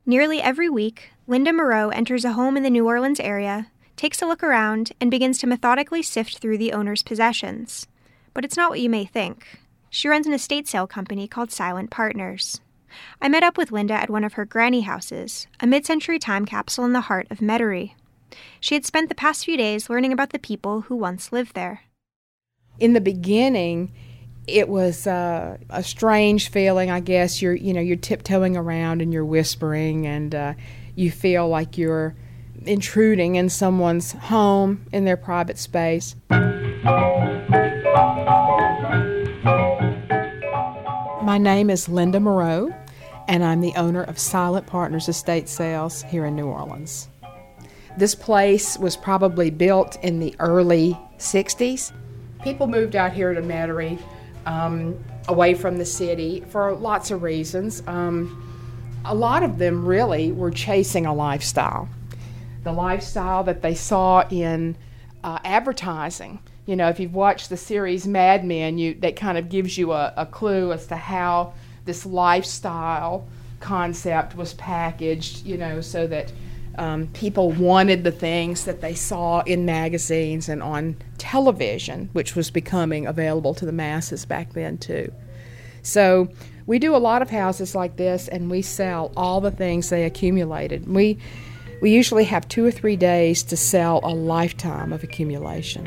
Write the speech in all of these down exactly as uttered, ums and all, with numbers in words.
Nearly every week, Linda Moreau enters a home in the New Orleans area, takes a look around, and begins to methodically sift through the owner's possessions. But it's not what you may think. She runs an estate sale company called Silent Partners. I met up with Linda at one of her granny houses, a mid-century time capsule in the heart of Metairie. She had spent the past few days learning about the people who once lived there. In the beginning, it was uh, a strange feeling, I guess. You're, you know, you're tiptoeing around and you're whispering, and uh, you feel like you're intruding in someone's home, in their private space. My name is Linda Moreau, and I'm the owner of Silent Partners Estate Sales here in New Orleans. This place was probably built in the early sixties. People moved out here to Metairie, um, away from the city, for lots of reasons. Um, a lot of them really were chasing a lifestyle. The lifestyle that they saw in uh, advertising. You know, if you've watched the series Mad Men, you, that kind of gives you a, a clue as to how this lifestyle concept was packaged, you know, so that um, people wanted the things that they saw in magazines and on television, which was becoming available to the masses back then too. So we do a lot of houses like this, and we sell all the things they accumulated. We we usually have two or three days to sell a lifetime of accumulation.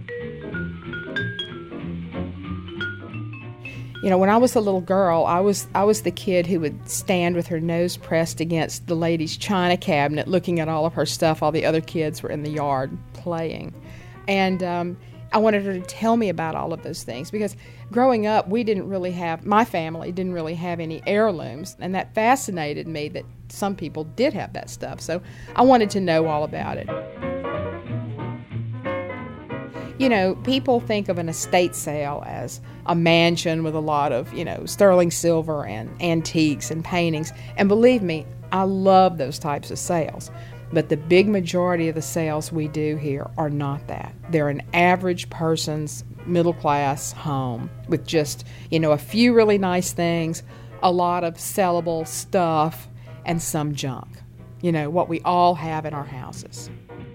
You know, when I was a little girl, I was I was the kid who would stand with her nose pressed against the lady's china cabinet looking at all of her stuff while the other kids were in the yard playing. And um, I wanted her to tell me about all of those things, because growing up, we didn't really have, my family didn't really have any heirlooms, and that fascinated me that some people did have that stuff. So I wanted to know all about it. You know, people think of an estate sale as a mansion with a lot of, you know, sterling silver and antiques and paintings. And believe me, I love those types of sales. But the big majority of the sales we do here are not that. They're an average person's middle-class home with just, you know, a few really nice things, a lot of sellable stuff, and some junk. You know, what we all have in our houses.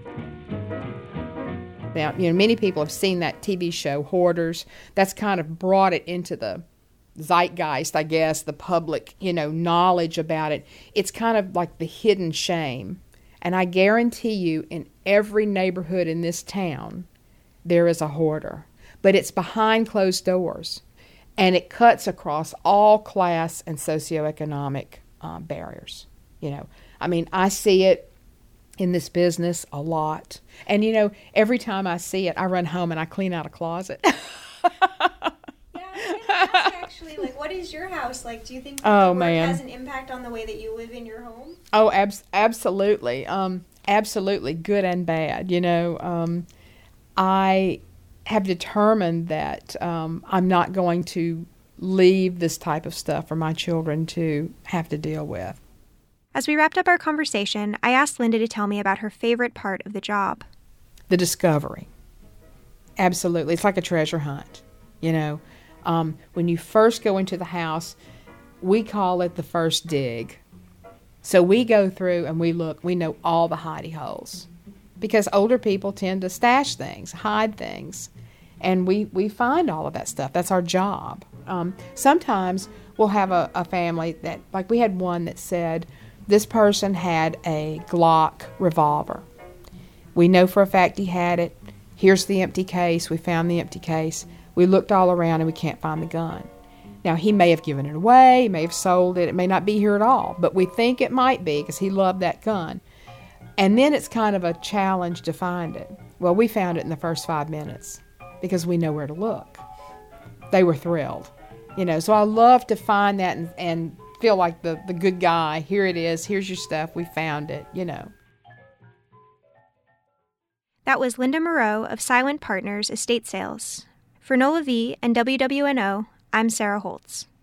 Now, you know, many people have seen that T V show, Hoarders. That's kind of brought it into the zeitgeist, I guess, the public, you know, knowledge about it. It's kind of like the hidden shame. And I guarantee you, in every neighborhood in this town, there is a hoarder. But it's behind closed doors. And it cuts across all class and socioeconomic uh, barriers. You know, I mean, I see it in this business a lot. And, you know, every time I see it, I run home and I clean out a closet. Yeah, I was going to ask, actually, like, what is your house like? Do you think that oh, the work man. has an impact on the way that you live in your home? Oh, abs- absolutely. Um, absolutely, good and bad. You know, um, I have determined that um, I'm not going to leave this type of stuff for my children to have to deal with. As we wrapped up our conversation, I asked Linda to tell me about her favorite part of the job. The discovery. Absolutely. It's like a treasure hunt. You know, um, when you first go into the house, we call it the first dig. So we go through and we look, we know all the hidey holes. Because older people tend to stash things, hide things. And we, we find all of that stuff. That's our job. Um, sometimes we'll have a, a family that, like we had one that said, this person had a Glock revolver. We know for a fact he had it. Here's the empty case. We found the empty case. We looked all around and we can't find the gun. Now, he may have given it away. He may have sold it. It may not be here at all. But we think it might be because he loved that gun. And then it's kind of a challenge to find it. Well, we found it in the first five minutes because we know where to look. They were thrilled. You know, so I love to find that and, and feel like the, the good guy. Here it is. Here's your stuff. We found it, you know. That was Linda Moreau of Silent Partners Estate Sales. For NOLA V and W W N O, I'm Sarah Holtz.